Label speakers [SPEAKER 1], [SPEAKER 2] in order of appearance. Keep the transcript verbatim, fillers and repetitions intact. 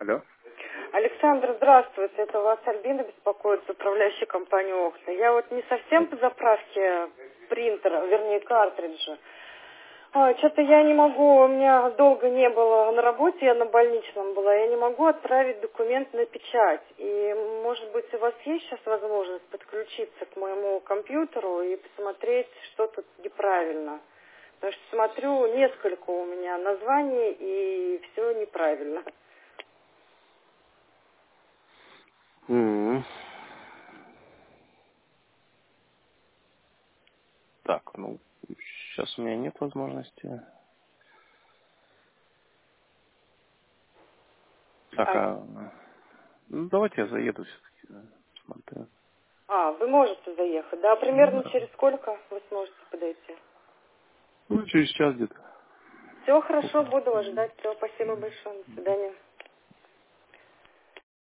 [SPEAKER 1] Алло.
[SPEAKER 2] Александр, здравствуйте. Это вас Альбина беспокоит, управляющая компанией Окна. Я вот не совсем по заправке принтера, вернее картриджа. А, что-то я не могу, у меня долго не было на работе, я на больничном была, я не могу отправить документ на печать. И, может быть, у вас есть сейчас возможность подключиться к моему компьютеру и посмотреть, что тут неправильно? Потому что смотрю, несколько у меня названий, и все неправильно.
[SPEAKER 1] М. Так, ну, сейчас у меня нет возможности. Так,
[SPEAKER 2] А,
[SPEAKER 1] а... Ну, давайте я заеду все-таки. Смотрю.
[SPEAKER 2] а, вы можете заехать, да? Примерно
[SPEAKER 1] Да.
[SPEAKER 2] через сколько вы сможете подойти?
[SPEAKER 1] Ну, через час где-то.
[SPEAKER 2] Все хорошо, буду вас ждать. Все, спасибо большое. До свидания.